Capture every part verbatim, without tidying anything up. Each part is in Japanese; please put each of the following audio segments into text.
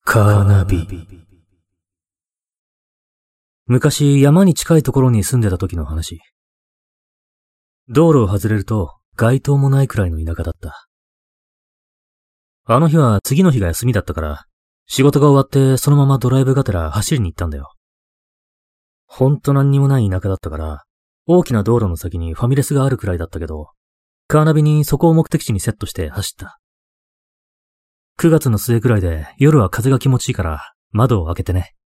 カーナビ。昔山に近いところに住んでた時の話。道路を外れると街灯もないくらいの田舎だった。あの日は次の日が休みだったから、仕事が終わってそのままドライブがてら走りに行ったんだよ。ほんと何にもない田舎だったから、大きな道路の先にファミレスがあるくらいだったけど、カーナビにそこを目的地にセットして走った。くがつの末くらいで夜は風が気持ちいいから窓を開けてね。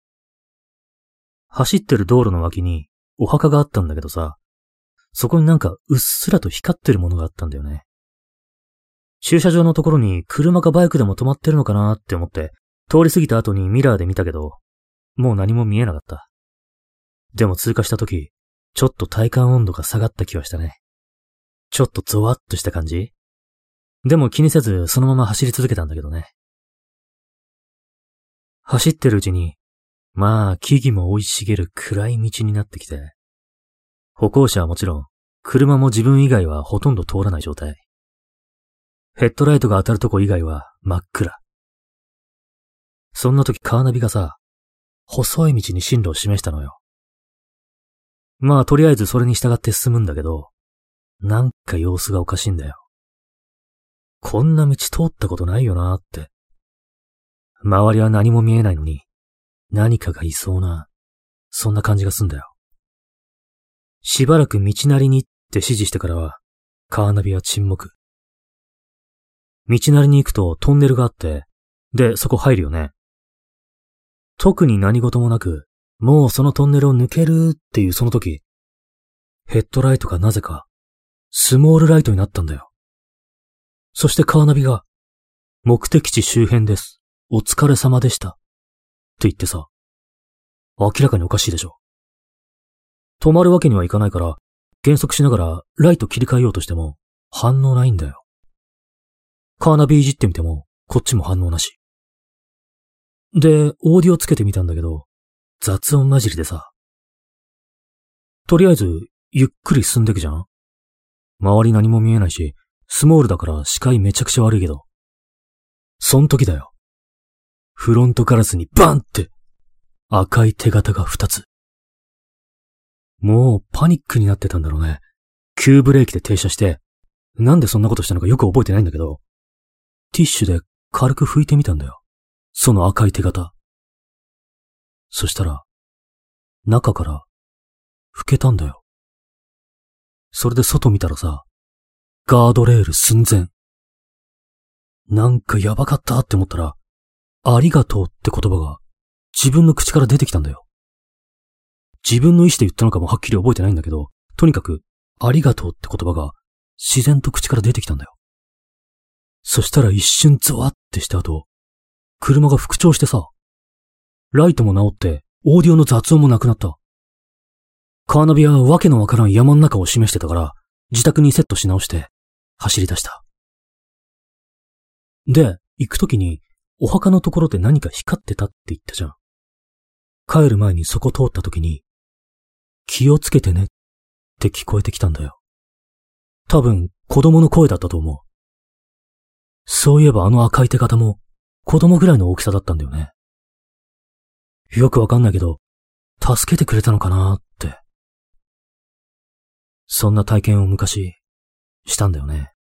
走ってる道路の脇にお墓があったんだけどさ、そこになんかうっすらと光ってるものがあったんだよね。駐車場のところに車かバイクでも止まってるのかなって思って通り過ぎた後にミラーで見たけど、もう何も見えなかった。でも通過した時、ちょっと体感温度が下がった気はしたね。ちょっとゾワッとした感じ？でも気にせずそのまま走り続けたんだけどね。走ってるうちに、まあ木々も生い茂る暗い道になってきて、歩行者はもちろん、車も自分以外はほとんど通らない状態。ヘッドライトが当たるとこ以外は真っ暗。そんな時カーナビがさ、細い道に進路を示したのよ。まあとりあえずそれに従って進むんだけど、なんか様子がおかしいんだよ。こんな道通ったことないよなーって。周りは何も見えないのに、何かがいそうな、そんな感じがすんだよ。しばらく道なりにって指示してからは、カーナビは沈黙。道なりに行くとトンネルがあって、で、そこ入るよね。特に何事もなく、もうそのトンネルを抜けるっていうその時、ヘッドライトがなぜか、スモールライトになったんだよ。そしてカーナビが、目的地周辺です。お疲れ様でした。って言ってさ、明らかにおかしいでしょ。止まるわけにはいかないから、減速しながらライト切り替えようとしても、反応ないんだよ。カーナビいじってみても、こっちも反応なし。で、オーディオつけてみたんだけど、雑音混じりでさ。とりあえず、ゆっくり進んでくじゃん？周り何も見えないし、スモールだから視界めちゃくちゃ悪いけど。そん時だよ。フロントガラスにバンって赤い手形が二つ。もうパニックになってたんだろうね。急ブレーキで停車して、なんでそんなことしたのかよく覚えてないんだけど、ティッシュで軽く拭いてみたんだよ。その赤い手形。そしたら、中から拭けたんだよ。それで外見たらさ、ガードレール寸前。なんかやばかったって思ったら、ありがとうって言葉が自分の口から出てきたんだよ。自分の意思で言ったのかもはっきり覚えてないんだけど、とにかく、ありがとうって言葉が自然と口から出てきたんだよ。そしたら一瞬ゾワってした後、車が復調してさ、ライトも直って、オーディオの雑音もなくなった。カーナビはわけのわからん山の中を示してたから、自宅にセットし直して、走り出した。で、行くときに、お墓のところで何か光ってたって言ったじゃん。帰る前にそこ通ったときに、気をつけてねって聞こえてきたんだよ。多分、子供の声だったと思う。そういえばあの赤い手形も、子供ぐらいの大きさだったんだよね。よくわかんないけど、助けてくれたのかなーって。そんな体験を昔、したんだよね。